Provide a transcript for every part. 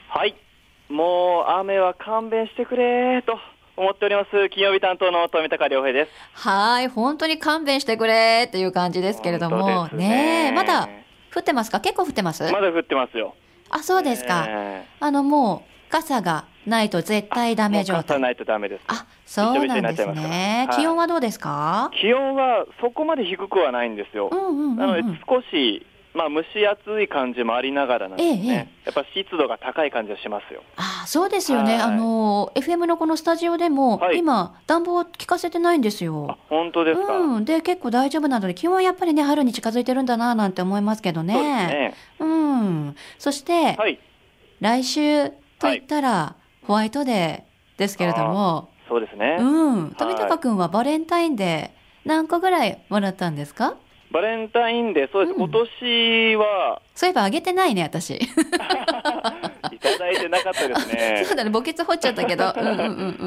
はい、もう雨は勘弁してくれと思っております。金曜日担当の富高良平です。 はい、本当に勘弁してくれっていう感じですけれども、 本当ですね。 まだ降ってますか？結構降ってます？ まだ降ってますよ。 あ、そうですか。もう傘がないと絶対ダもうメ状態。 傘ないとダメです。 あ、 びちょそうなんでびちょになっちゃいますから。 すね。気温はどうですか？ 気温はそこまで低くはないんですよ。なので少し、蒸し暑い感じもありながらなんですね。やっぱ湿度が高い感じはしますよ。 あ、そうですよね。FM のこのスタジオでも、今暖房効かせてないんですよ。 本当ですか？ で、結構大丈夫なので、気温はやっぱりね、春に近づいてるんだななんて思いますけどね。 そうですね。 そして、来週といったら、ホワイトデーですけれども。 そうですね。 富高くんはバレンタインデー何個ぐらいもらったんですか？ バレンタインデー、そうです。今年は。 そういえばあげてないね、私。いただいてなかったですね。 そうだね、墓穴掘っちゃったけど。今年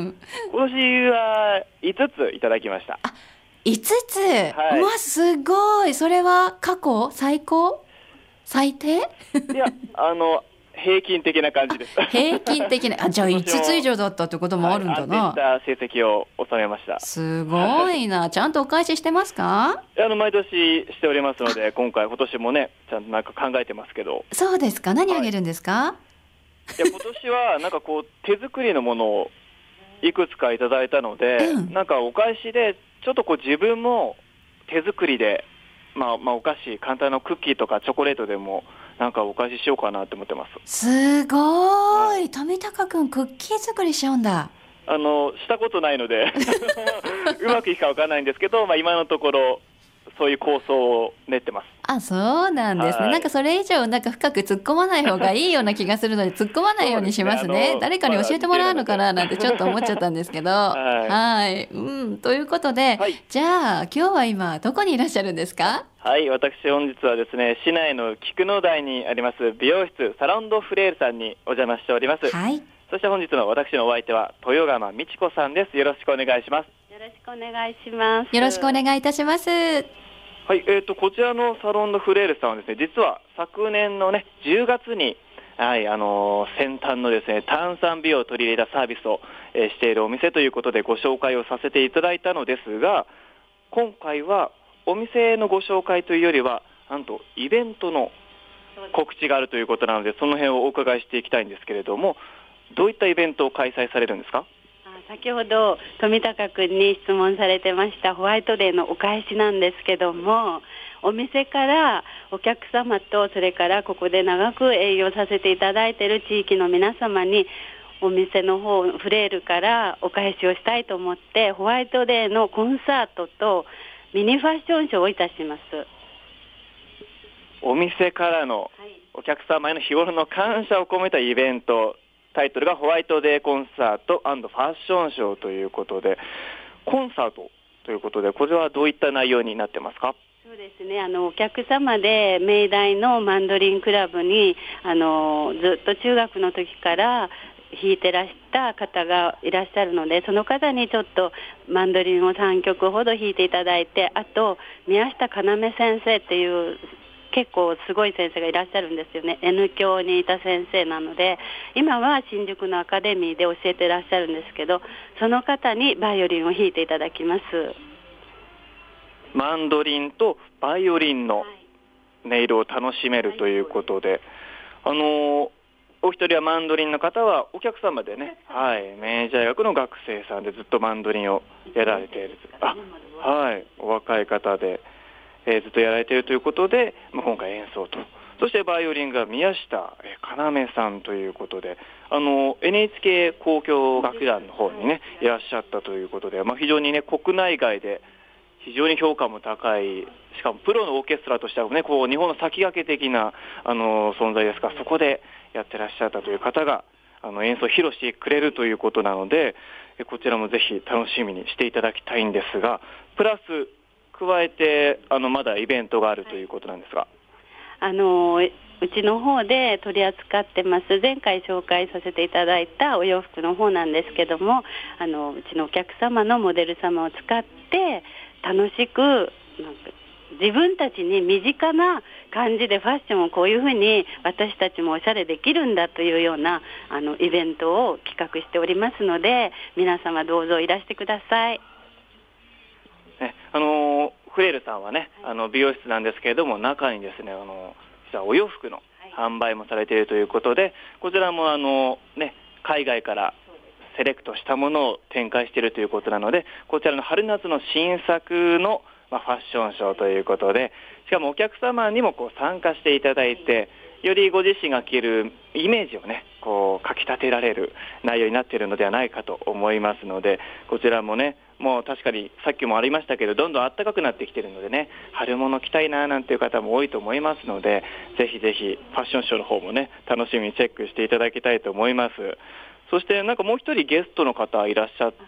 は5ついただきました。 5つ、うわ、すごい。それは過去最高？最低？ いや、平均的な感じです。 平均的な。じゃあ5つ以上だったってこともあるんだな。 安定した成績を収めました。 すごいな。ちゃんとお返ししてますか？ 毎年しておりますので、今年もね、ちゃんとなんか考えてますけど。 そうですか。何あげるんですか？ 今年はなんか手作りのものをいくつかいただいたので、なんかお返しでちょっと自分も手作りで、お菓子、簡単なクッキーとかチョコレートでもなんかお返ししようかなって思ってます。 すごい。富高くんクッキー作りしちゃうんだ。 したことないのでうまくいくかわからないんですけど、今のところそういう構想を練ってます。 あ、そうなんですね。なんかそれ以上なんか深く突っ込まない方がいいような気がするので、突っ込まないようにしますね。誰かに教えてもらうのかななんてちょっと思っちゃったんですけど。はい。ということで、じゃあ今日は今どこにいらっしゃるんですか？ はい、私本日はですね、市内の菊野台にあります美容室サロンドフレールさんにお邪魔しております。 はい。 そして本日の私のお相手は豊川美智子さんです。よろしくお願いします。 よろしくお願いします。 よろしくお願いいたします。 はい、こちらのサロンドフレールさんはですね、実は昨年のね、10月に、先端のですね、炭酸美容を取り入れたサービスを、しているお店ということでご紹介をさせていただいたのですが、今回はお店のご紹介というよりは、なんとイベントの告知があるということなので、その辺をお伺いしていきたいんですけれども、どういったイベントを開催されるんですか？ 先ほど富高くんに質問されてましたホワイトデーのお返しなんですけども、お店からお客様と、それからここで長く営業させていただいている地域の皆様に、お店の方フレールからお返しをしたいと思って、ホワイトデーのコンサートとミニファッションショーをいたします。 お店からのお客様への日頃の感謝を込めたイベント、タイトルがホワイトデーコンサート&ファッションショーということで、コンサートということで、これはどういった内容になってますか？ そうですね、お客様で明大のマンドリンクラブにずっと中学の時から弾いてらした方がいらっしゃるので、その方にちょっとマンドリンを3曲ほど弾いていただいて、あと宮下要先生っていう結構すごい先生がいらっしゃるんですよね。 N 教にいた先生なので、今は新宿のアカデミーで教えていらっしゃるんですけど、その方にバイオリンを弾いていただきます。 マンドリンとバイオリンの音色を楽しめるということで、お一人はマンドリンの方はお客様でね、明治大学の学生さんでずっとマンドリンをやられている、お若い方で、ずっとやられているということで、今回演奏と。そしてバイオリンが宮下要さんということで、NHK 交響楽団の方にねいらっしゃったということで、非常にね国内外で非常に評価も高い、しかもプロのオーケストラとしてはね、日本の先駆け的な存在ですから、そこでやってらっしゃったという方が演奏を披露してくれるということなので、こちらもぜひ楽しみにしていただきたいんですが、プラス加えてまだイベントがあるということなんですが、 うちの方で取り扱ってます、前回紹介させていただいたお洋服の方なんですけども、うちのお客様のモデル様を使って楽しく自分たちに身近な感じでファッションをこういうふうに私たちもおしゃれできるんだというようなイベントを企画しておりますので、皆様どうぞいらしてください。 フレールさんはね、美容室なんですけれども、中にですね実はお洋服の販売もされているということで、こちらも海外からセレクトしたものを展開しているということなので、こちらの春夏の新作のファッションショーということで、しかもお客様にも参加していただいて、よりご自身が着るイメージをねかき立てられる内容になっているのではないかと思いますので、こちらもね、もう確かにさっきもありましたけど、どんどん暖かくなってきているのでね、春物着たいななんていう方も多いと思いますので、ぜひぜひファッションショーの方もね楽しみにチェックしていただきたいと思います。そしてなんかもう一人ゲストの方いらっしゃって、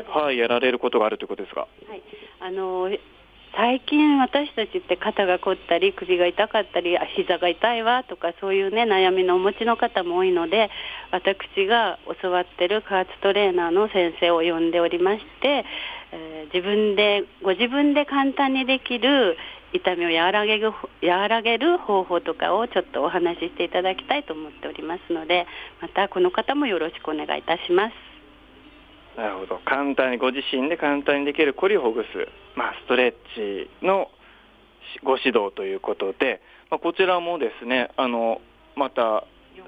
やられることがあるということですが、 最近私たちって肩が凝ったり首が痛かったり膝が痛いわとか、そういうね悩みのお持ちの方も多いので、私が教わってる加圧トレーナーの先生を呼んでおりまして、ご自分で簡単にできる痛みを和らげる方法とかをちょっとお話ししていただきたいと思っておりますので、またこの方もよろしくお願いいたします。 なるほど。ご自身で簡単にできるこりをほぐす、ストレッチのご指導ということで、こちらもですねまた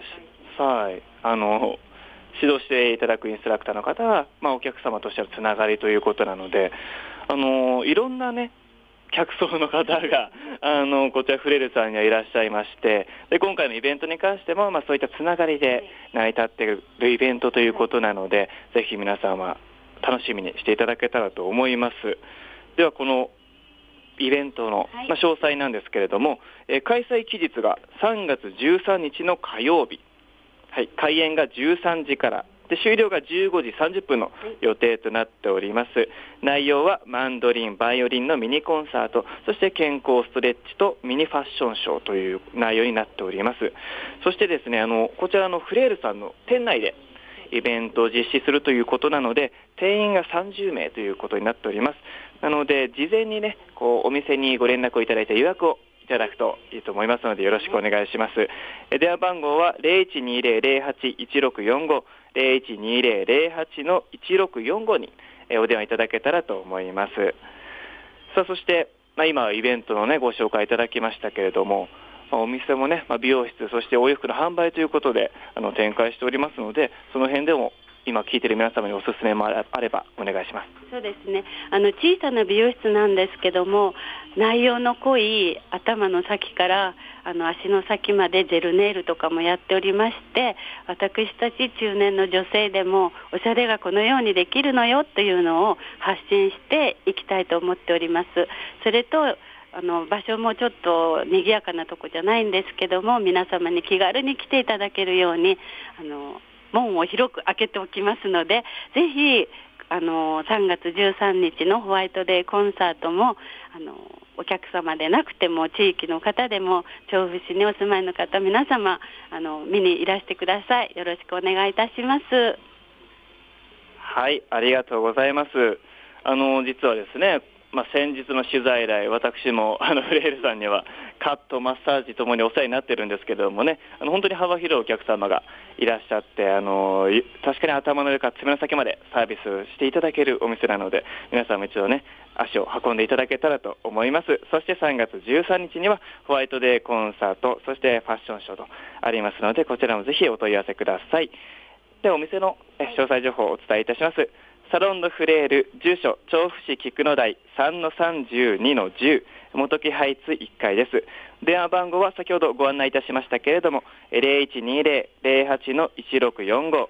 指導していただくインストラクターの方は、お客様としてのつながりということなので、いろんなね客層の方がこちらフレルさんにはいらっしゃいまして、で今回のイベントに関しても、そういったつながりで成り立っているイベントということなので、ぜひ皆さんは楽しみにしていただけたらと思います。ではこのイベントの、詳細なんですけれども、開催期日が3月13日の火曜日、開演が13時からで終了が15時30分の予定となっております。内容はマンドリン、バイオリンのミニコンサート、そして健康ストレッチとミニファッションショーという内容になっております。そしてですねこちらのフレールさんの店内でイベントを実施するということなので、定員が30名ということになっております。なので事前にねお店にご連絡をいただいて予約をいただくといいと思いますので、よろしくお願いします。電話番号は 0120-08-1645 0120-08-1645 にお電話いただけたらと思います。さあそして、今イベントのねご紹介いただきましたけれども、お店もね、美容室そしてお洋服の販売ということで展開しておりますので、その辺でも今聞いている皆様におすすめもあればお願いします。 そうですね、小さな美容室なんですけども、内容の濃い頭の先から足の先までジェルネイルとかもやっておりまして、私たち中年の女性でもおしゃれがこのようにできるのよというのを発信していきたいと思っております。それと場所もちょっと賑やかなとこじゃないんですけども、皆様に気軽に来ていただけるように門を広く開けておきますので、ぜひ3月13日のホワイトデーコンサートもお客様でなくても地域の方でも調布市にお住まいの方皆様見にいらしてください。よろしくお願いいたします。 はい、ありがとうございます。実はですね先日の取材以来、私もフレールさんにはカット、マッサージともにお世話になっているんですけれどもね、本当に幅広いお客様がいらっしゃって、確かに頭の上から爪の先までサービスしていただけるお店なので、皆さんも一度ね足を運んでいただけたらと思います。そして3月13日にはホワイトデーコンサート、そしてファッションショーとありますので、こちらもぜひお問い合わせください。ではお店の詳細情報をお伝えいたします。サロンドフレール、住所調布市菊野台 3-32-10 元木ハイツ1階です。電話番号は先ほどご案内いたしましたけれども 0120-08-1645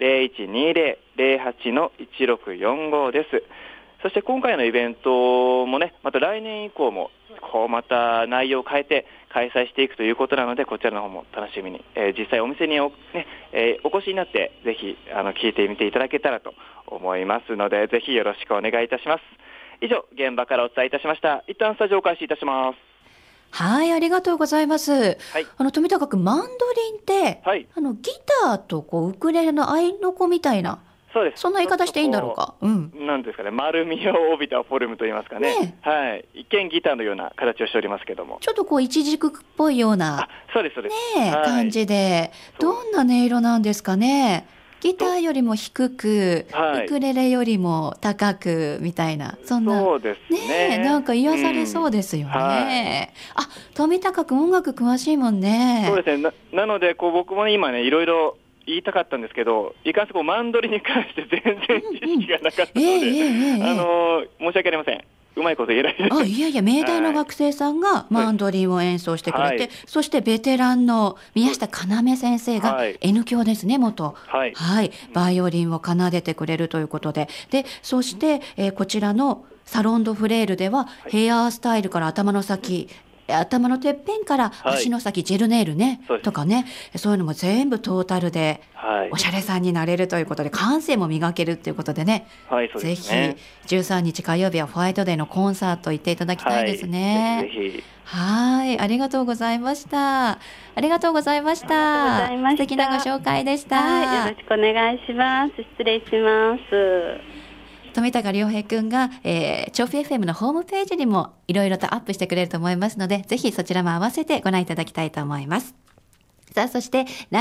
0120-08-1645 です。そして今回のイベントもね、また来年以降もまた内容を変えて開催していくということなので、こちらの方も楽しみに、実際お店にお越しになってぜひ聞いてみていただけたらと思いますので、ぜひよろしくお願いいたします。以上、現場からお伝えいたしました。一旦スタジオを開始いたします。 はい、ありがとうございます。はい、富高君、マンドリンって、はい、ギターとウクレレの合いの子みたいなそうです。 そんな言い方していいんだろうか。 なんですかね、丸みを帯びたフォルムといいますかね。はい。一見ギターのような形をしておりますけども。 ちょっとこうイチジクっぽいような。 そうですそうです。 感じで、どんな音色なんですかね。ギターよりも低く、ウクレレよりも高くみたいな、そんな。 そうですね。 なんか癒されそうですよね。富高くん音楽詳しいもんね。 そうですね。なので僕も今ね、いろいろ言いたかったんですけど、いかんせんマンドリンに関して全然知識がなかったので、申し訳ありません。うまいこと言えないです。 いやいや、明大の学生さんがマンドリンを演奏してくれて、そしてベテランの宮下要先生が N 響ですね、元。バイオリンを奏でてくれるということで。で、そして、こちらのサロンドフレールでは、ヘアスタイルから頭の先、頭のてっぺんから足の先、ジェルネイルね、とかね、そういうのも全部トータルでおしゃれさんになれるということで、感性も磨けるということでね、ぜひ13日火曜日はホワイトデーのコンサート行っていただきたいですね。ありがとうございました。ありがとうございました。素敵なご紹介でした。 よろしくお願いします。失礼します。 富高亮平くんが、調布 FM のホームページにもいろいろとアップしてくれると思いますので、ぜひそちらも合わせてご覧いただきたいと思います。さあ、そして